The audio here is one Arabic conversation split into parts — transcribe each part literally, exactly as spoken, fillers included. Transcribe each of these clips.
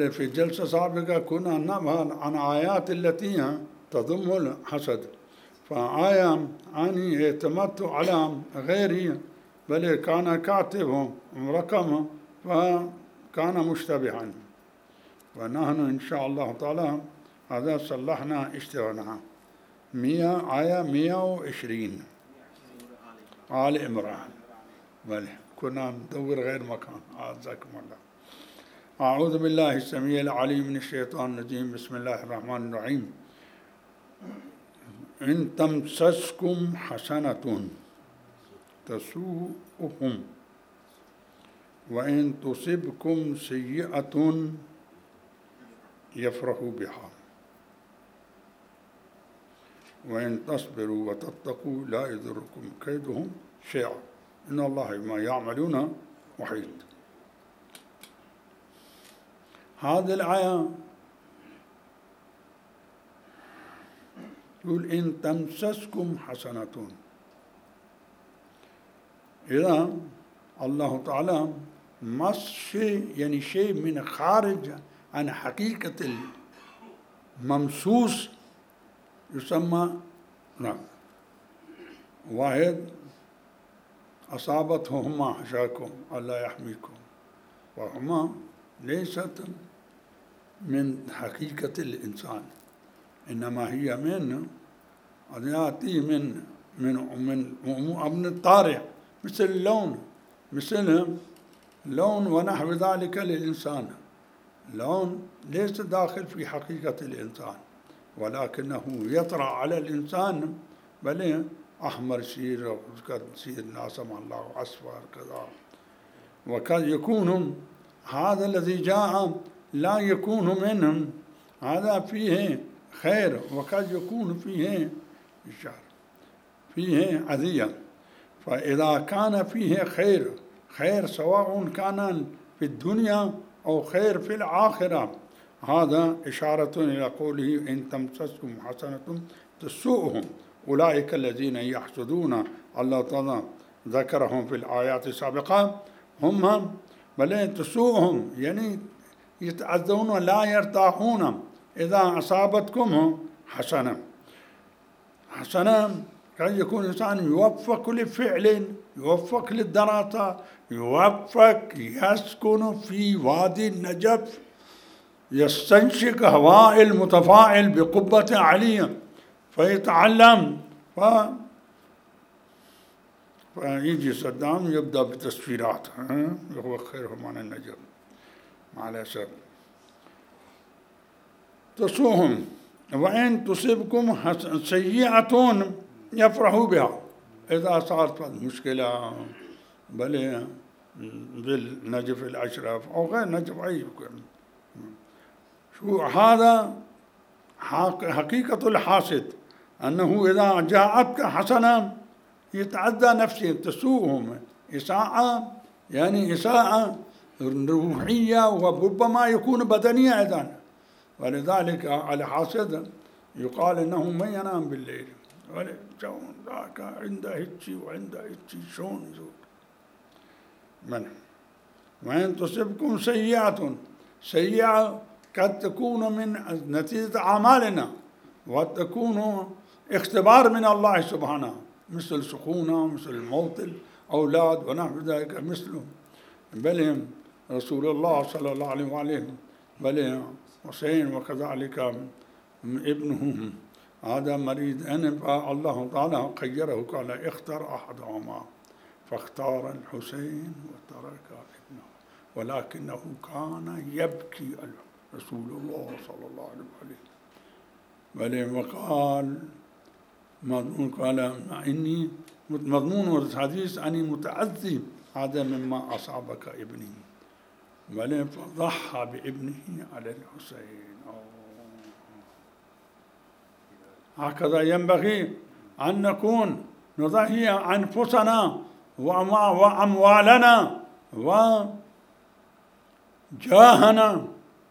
بل في جلسة سابقة كنا نبحث عن آيات التي تضم الحسد، فآية أني اعتمدت على غيري بل كان كاتب رقم فكان مشتبها، ونحن إن شاء الله تعالى هذا صلحنا اشتغلنا مية آية مية وعشرين آل عمران، بل كنا ندور غير مكان. جزاكم الله. أعوذ بالله السميع العليم من الشيطان الرجيم. بسم الله الرحمن الرحيم. إن تمسسكم حسنة تسوءهم وإن تصبكم سيئة يفرحوا بها وإن تصبروا وتتقوا لا يضركم كيدهم شيئا إن الله بما يعملون محيط. هذه الآية يقول إن تمسسكم حسنة، إذا الله تعالى مس شيء يعني شيء من خارج عن حقيقة الممسوس يسمى نعم. واحد أصابتهما حشاكم الله يحميكم، وهما ليست من حقيقة الإنسان، إنما هي من يأتي من من من من الطارئ، مثل اللون، مثل لون ونحو ذلك للإنسان. لون ليس داخل في حقيقة الإنسان ولكنه يطرأ على الإنسان، بل أحمر يصير وقد يصير لا سمح الله أصفر كذا، وقد يكون هذا الذي جاء لا يكون منهم هذا فيه خير، وقد يكون فيه شر فيه أذية. فإذا كان فيه خير خير سواء كان في الدنيا أو خير في الآخرة، هذا إشارة إلى قوله إن تمسسكم حسنة تسوءهم أولئك الذين يحسدون. الله تعالى ذكرهم في الآيات السابقة، هم بل تسوءهم يعني يتأذون ولا يرتاحون إذا أصابتكم حسنة. حسنة قد يكون الإنسان يوفق لفعل، يوفق للدراسة، يوفق يسكن في وادي النجف، يستنشق هواء المتفاعل بقبة عالية فيتعلم، ف... فيجي صدام يبدأ بتصفيرات هو خيرهم عن النجف مع الأسف. تسوهم وإن تصيبكم سيئة يفرحوا بها، إذا صارت مشكلة بل بالنجف الأشرف أو غير نجف أي شو هذا حقيقة الحاسد، أنه إذا جاءتك حسنة يتعدى نفسه. تسوءهم إساءة يعني إساءة روحية وربما يكون بدنية أيضا، ولذلك على حاسد يقال إنه ما ينام بالليل ولا شلون ذاك عنده هيجي وعنده هيجي شلون يزول من. وإن تصبكم سيئة، سيئة قد تكون من نتيجة أعمالنا وتكون اختبار من الله سبحانه، مثل سخونة، مثل موت الأولاد ونحو ذلك مثله. بل رسول الله صلى الله عليه وسلم بل حسين وكذلك ابنه هذا مريض أنف، الله تعالى خيره قال اختر أحدهما فاختار الحسين وترك ابنه، ولكنه كان يبكي رسول الله صلى الله عليه وسلم. بل وقال مضمون قال إني مضمون الحديث أني متعذب هذا مما أصابك ابني، بل فضحى بابنه على الحسين. هكذا ينبغي أن نكون نضحي أنفسنا وأموالنا وجاهنا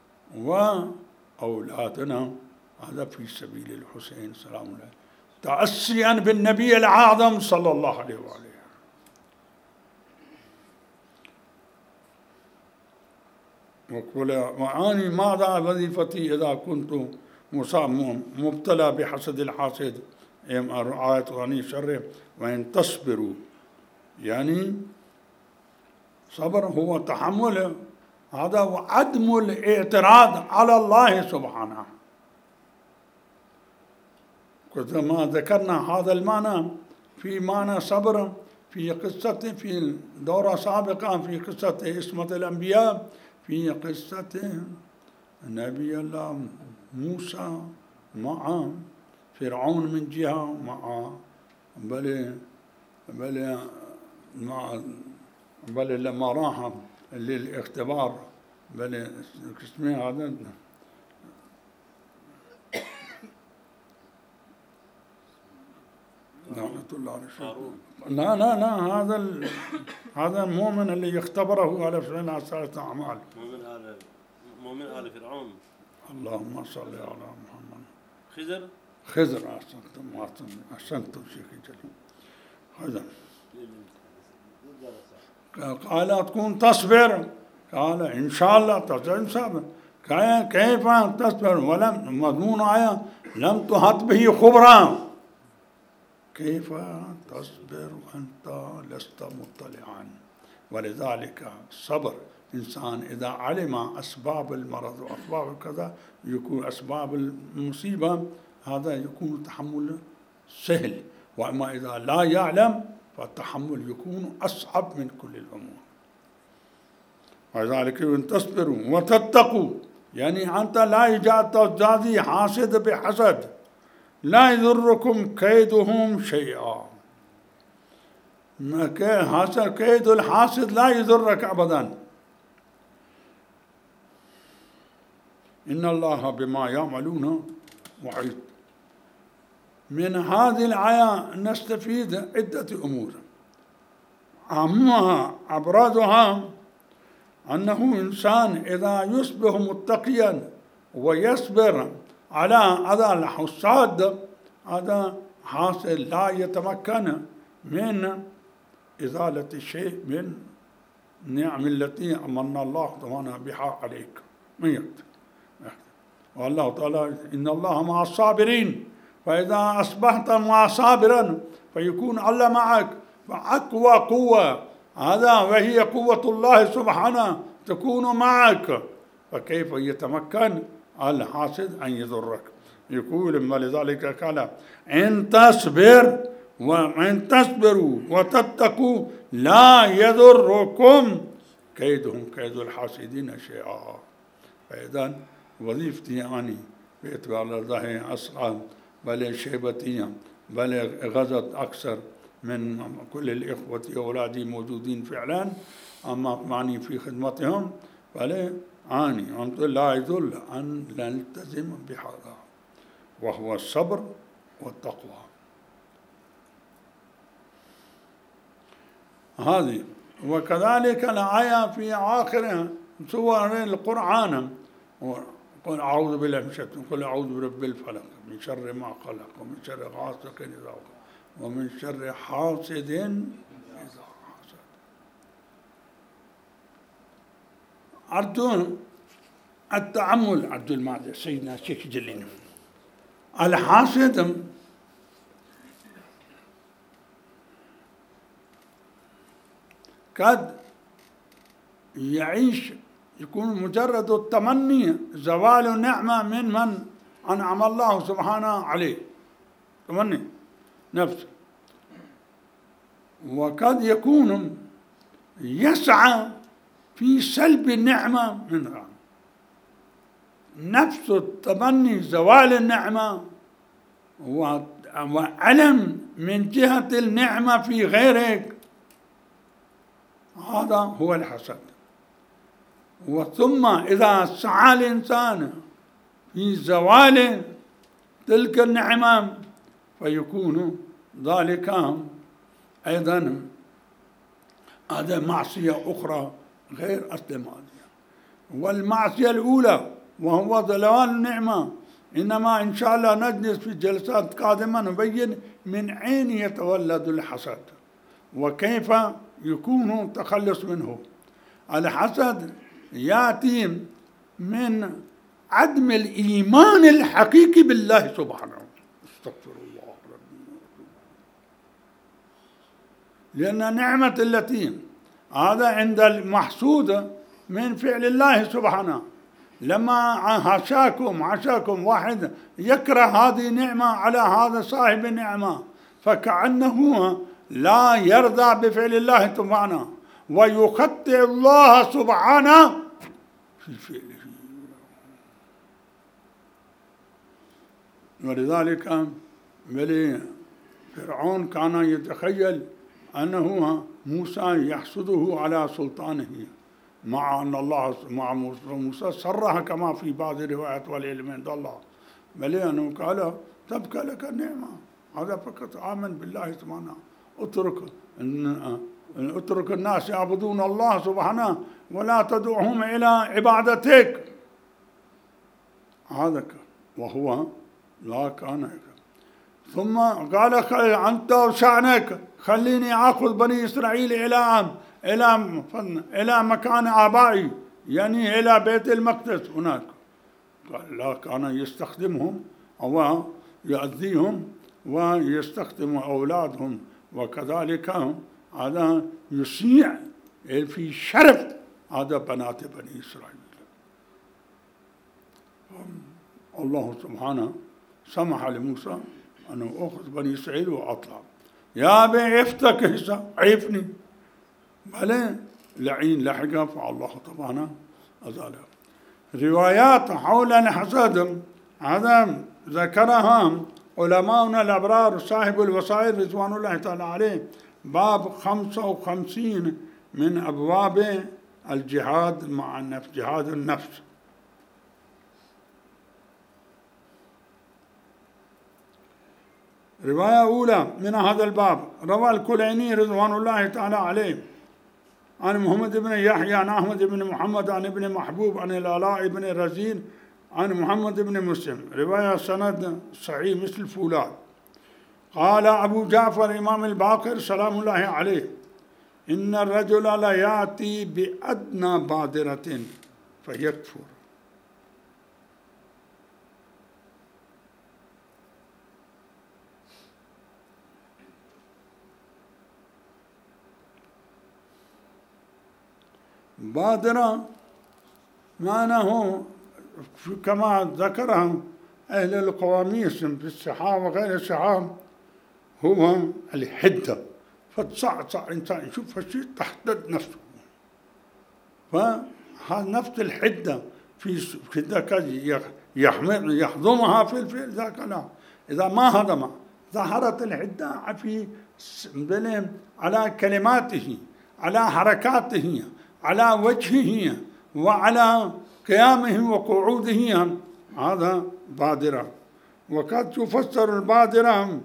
وأولادنا هذا في سبيل الحسين سلام الله، تأسيا بالنبي الأعظم صلى الله عليه وآله. وقل وأني ماذا وظيفتي إذا كنت مبتلى بحسد الحاسد إم رعاية عن شره وإن تصبروا، يعني صبر هو تحمل، هذا وعدم الاعتراض على الله سبحانه. كما ذكرنا هذا المعنى في معنى صبر في قصة في دورة سابقة في قصة عصمة الأنبياء، في قصة نبي الله موسى مع فرعون من جهة، مع بل بل مع بل لما راح للاختبار بل اسمه هذا لعنة الله على الشيطان. لا لا لا هذا ال... هذا المؤمن اللي يختبره على فعل ثلاثة أعمال. مؤمن آل مؤمن آل فرعون. اللهم صل على محمد. خزر. خزر أحسنتم أحسنتم شيخي جليل. خزر. قال تكون تصبر، قال إن شاء الله تصبر. كيف تصبر ولم مضمون آية لم تحط به خبرا، كيف تصبر وأنت لست مطلعا؟ ولذلك الصبر إنسان إذا علم أسباب المرض وأسباب كذا يكون أسباب المصيبة هذا يكون تحمل سهل، وأما إذا لا يعلم فالتحمل يكون أصعب من كل الأمور. ولذلك إن تصبروا وتتقوا، يعني أنت لا يجعل تزدادي حاسد بحسد، لا يضركم كيدهم شيئا. كيد الحاسد لا يضرك أبدا. إن الله بما يعملون محيط. من هذه الآية نستفيد عدة أمور، أهمها أبرزها أنه إنسان إذا يصبح متقيا ويصبر على هذا الحساد هذا حاصل لا يتمكن من إزالة شيء من النعم التي أمن الله سبحانه بها عليك. والله تعالى إن الله مع الصابرين، فإذا أصبحت مع صابرا فيكون الله معك، فأقوى قوة هذا وهي قوة الله سبحانه تكون معك، فكيف يتمكن الحاسد أن يضرك؟ يقول ولذلك قال إن تصبر وإن تصبروا وتتقوا لا يضركم كيدهم كيد الحاسدين شيئا. فإذا وظيفتي أني باعتبار الله أصغر بل شيبتي بل غزت أكثر من كل الإخوة أولادي موجودين فعلا، أما معني في خدمتهم بل أني أنت لا يدل أن نلتزم بهذا وهو الصبر والتقوى. هذه وكذلك الآية في آخر سور القرآن قل أعوذ بالله من الشيطان قل أعوذ برب الفلق من شر ما خلق ومن شر غاسق إذا وقب ومن شر حاسد إذا حسد. أرجو التأمل عبد المعدي سيدنا الشيخ جليل. الحاسد قد يعيش يكون مجرد التمني زوال نعمة من من أنعم الله سبحانه عليه، تمني نفسه، وقد يكون يسعى في سلب النعمة منها. نفس التمني زوال النعمة وألم من جهة النعمة في غيرك، هذا هو الحسد. وثم إذا سعى الإنسان في زوال تلك النعمة فيكون ذلك أيضا هذا معصية أخرى غير أصل المعصية. والمعصية الأولى وهو زوال النعمة إنما إن شاء الله نجلس في جلسات قادمة نبين من أين يتولد الحسد وكيف يكون التخلص منه. الحسد يأتي من عدم الإيمان الحقيقي بالله سبحانه. استغفر الله ربي. لأن نعمة التي هذا عند المحسود من فعل الله سبحانه. لما عشاكم عشاكم واحد يكره هذه نعمة على هذا صاحب النعمة، فكأنه لا يرضى بفعل الله سبحانه ويخطئ الله سبحانه في فعله. ولذلك بل فرعون كان يتخيل أنه موسى يحسده على سلطانه، مع أن الله مع موسى صرح كما في بعض الروايات والعلم عند الله، بل أنه قال تبقى لك النعمة، هذا فقط آمن بالله سبحانه، اترك اترك الناس يعبدون الله سبحانه ولا تدعهم إلى عبادتك. هذا وهو لا كان. ثم قال أنت وشأنك، خليني آخذ بني إسرائيل إلى إلى إلى مكان آبائي، يعني إلى بيت المقدس هناك. قال لا، كان يستخدمهم أو يؤذيهم ويستخدم أولادهم، وكذلك هذا يسيء في شرف هذا بنات بني إسرائيل. الله سبحانه سمح لموسى أنه أخذ بني إسرائيل وأطلع. يا أبي افتك هسه عيفني، بلى لعين لحقه، فالله طبعا أزاله. روايات حول الحسد هذا ذكرها علماؤنا الأبرار صاحب الوسائل رضوان الله تعالى عليه، باب خمسة وخمسين من أبواب الجهاد مع النفس، جهاد النفس. رواية أولى من هذا الباب روى الكليني رضوان الله تعالى عليه عن محمد بن يحيى عن أحمد بن محمد عن ابن محبوب عن العلاء بن رزين عن محمد بن مسلم، رواية سند صحيح مثل فولاد. قال أبو جعفر إمام الباقر سلام الله عليه: إن الرجل لا يأتي بأدنى بادرة فيكفر. بادرة معناه كما ذكرها أهل القواميس في الصحاح وغير الصحاح هو الحدة، فتصعصع إنسان يشوف الشيء تحدد نفسه، فنفس الحدة في ذاك يحضمها في الفعل ذاك لا. إذا ما هضم ظهرت الحدة في على كلماته، على حركاته، على وجهه، وعلى قيامه وقعوده، هذا بادرة. وقد تفسر البادرة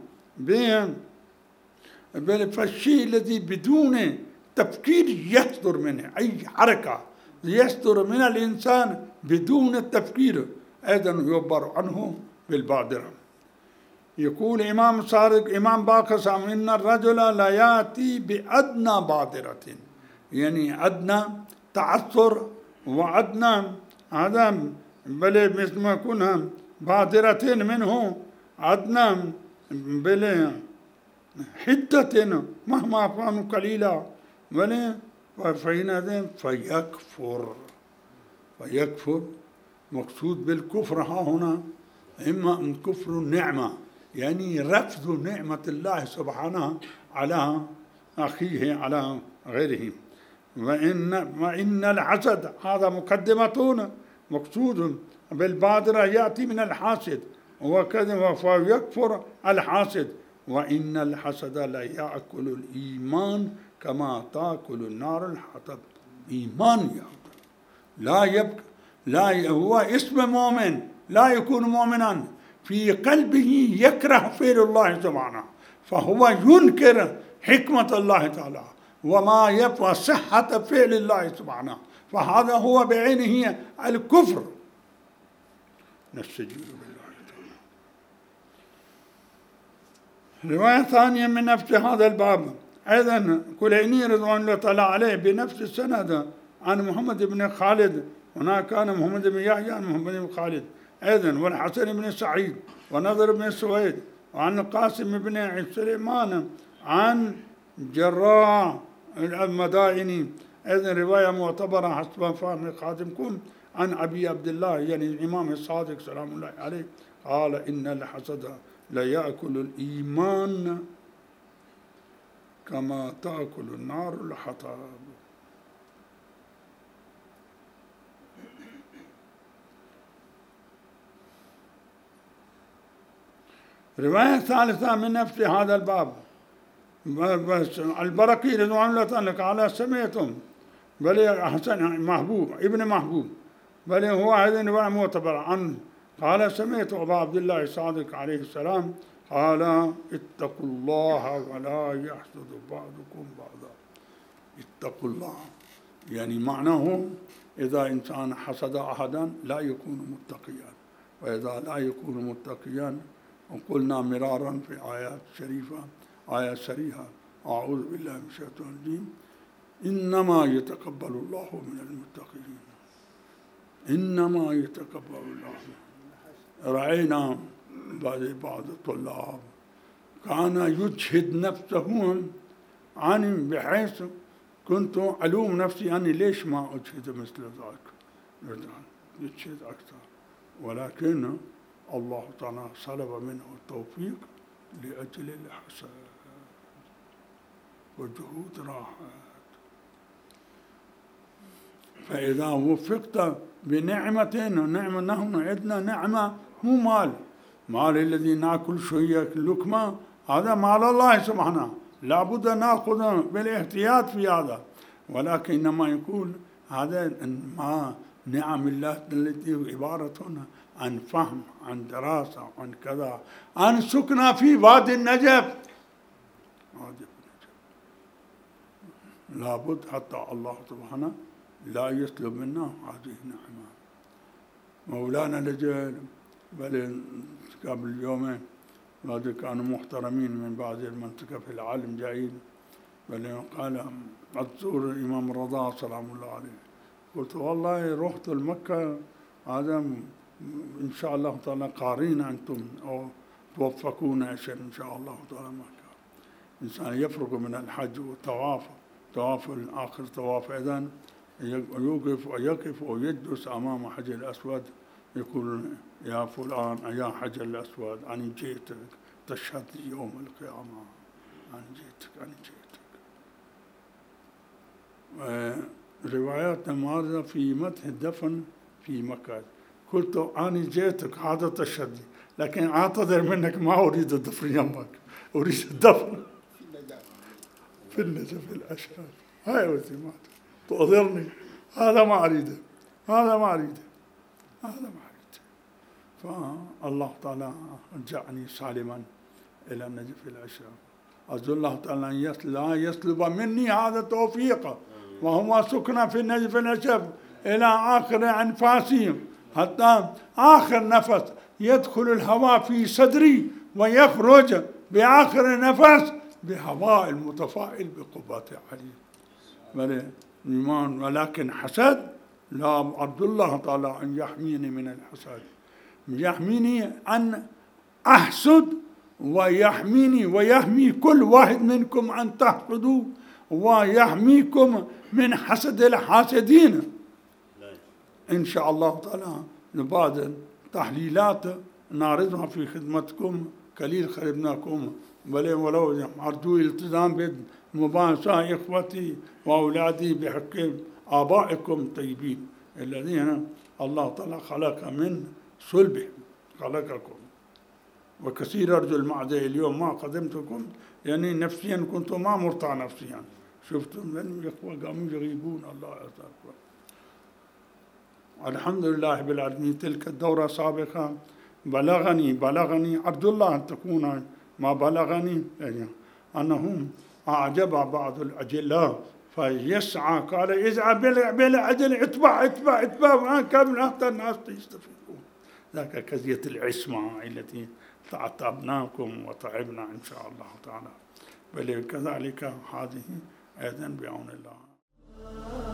بالشيء الذي بدون تفكير يصدر منه، أي حركة يصدر من الإنسان بدون التفكير أيضا يعبر عنه بالبادرة. يقول إمام صادق إمام باقر: إن الرجل لا يأتي بأدنى بادرة، يعني أدنى تعثر وأدنى هذا بل مثل ما يكون بادرة منه أدنى بل حدة مهما كانوا قليلا، بل فحينئذ فيكفر. فيكفر مقصود بالكفر ها هنا إما كفر النعمة، يعني رفض نعمة الله سبحانه على أخيه على غيره. وإن, وإن الحسد هذا مقدمة مقصود بالبادرة يأتي من الحاسد، وكذا فيكفر الحاسد. وإن الحسد لا يأكل الإيمان كما تأكل النار الحطب. إيمان يأكل لا يبقى، لا هو اسم مؤمن لا يكون مؤمنا، في قلبه يكره فعل الله سبحانه، فهو ينكر حكمة الله تعالى وما يبقى صحة فعل الله سبحانه، فهذا هو بعينه الكفر. نستجيب بالله تعالى. رواية ثانية من نفس هذا الباب أيضا كليني رضوان الله تعالى عليه بنفس السند عن محمد بن خالد، هناك كان محمد بن يحيى عن محمد بن خالد أيضا، والحسن بن سعيد ونضر بن سويد، وعن القاسم بن سليمان عن جراح المدائني أيضا رواية معتبرة حسب فهم خادمكم عن أبي عبد الله يعني الإمام الصادق سلام الله عليه قال إن الحسد لا يأكل الإيمان كما تأكل النار الحطب. رواية ثالثة من نفس هذا الباب البرقي رضوان الله تعالى قال سمعتم بل حسن محبوب ابن محبوب بل هو هذا رواية معتبر عنه قال سمعت أبا عبد الله الصادق عليه السلام قال اتقوا الله ولا يحسد بعضكم بعضا. اتقوا الله يعني معناه إذا إنسان حسد أحدا لا يكون متقيا، وإذا لا يكون متقيا وقلنا مرارا في آيات شريفة آية صريحة أعوذ بالله من الشيطان الرجيم إنما يتقبل الله من المتقين إنما يتقبل الله. رأينا بعض بعض الطلاب كان يجهد نفسه عن بحيث كنت ألوم نفسي أني ليش ما أجهد مثل ذلك، يجهد أكثر، ولكن الله تعالى سلب منه التوفيق لأجل الحسد وجهود راحت. فإذا وفقت بنعمة ونعمة نحن عندنا نعمة مو مال مال الذي ناكل شوية لقمة هذا مال الله سبحانه لابد ناخذ بالاحتياط في هذا، ولكن ما يقول هذا ما نعم الله التي عبارة عن فهم عن دراسة عن كذا عن سكنة في وادي النجف وادي النجف لابد حتى الله سبحانه لا يسلب منا هذه النعمة. مولانا لجل بل قبل يومين هذا كانوا محترمين من بعض المنطقة في العالم جايين بل قال أزور الإمام الرضا سلام الله عليه، قلت والله رحت المكة هذا إن شاء الله تعالى قارين أنتم أو توفقون عشان إن شاء الله تعالى مكة إنسان يفرق من الحج والطواف طواف الآخر طواف إذن يوقف ويقف ويجلس أمام حجر الأسود يقول يا فلان يا حجر الأسود أنا جئتك تشهد يوم القيامة أنا جئتك أنا جئتك. روايات ماردة في مدح الدفن في مكة قلت أنا جئتك هذا تشهد لكن أعتذر منك ما أريد الدفن يمك أريد الدفن في النجف الأشهر هاي وثمات تؤذرني هذا ما أريده هذا ما أريده هذا ما أريده. فالله تعالى رجعني سالما إلى النجف الأشهر أرجو الله تعالى لا يسلب مني هذا التوفيق وهو سكن في النجف الأشهر إلى آخر أنفاسي حتى آخر نفس يدخل الهواء في صدري ويخرج بآخر نفس بهواء المتفاعل بقبات علي. ولكن حسد لا أرجو الله تعالى أن يحميني من الحسد، يحميني أن أحسد ويحميني ويحمي كل واحد منكم أن تحسدوا ويحميكم من حسد الحاسدين إن شاء الله تعالى. بعض تحليلات نعرضها في خدمتكم قليل خدمناكم ولو أرجو التزام بمباشرة إخوتي وأولادي بحق آبائكم طيبين الذين الله تعالى خلق من صلبهم خلقكم. وكثير أرجو المعذرة اليوم ما قدمتكم يعني نفسيا كنت ما مرتاح نفسيا شفتم من الإخوة قاموا يغيبون الله أكبر. الحمد لله بالعالمين. تلك الدورة سابقة بلغني بلغني أرجو الله أن تكون ما بلغني يعني أنهم أعجب بعض الأجلاء فيسعى قال اذهب بالعجل اتبع اتبع اتبع قبل حتى الناس يستفيدون. ذاك كزية العصمة التي تعتبناكم وتعبنا إن شاء الله تعالى بل كذلك هذه أيضا بعون الله.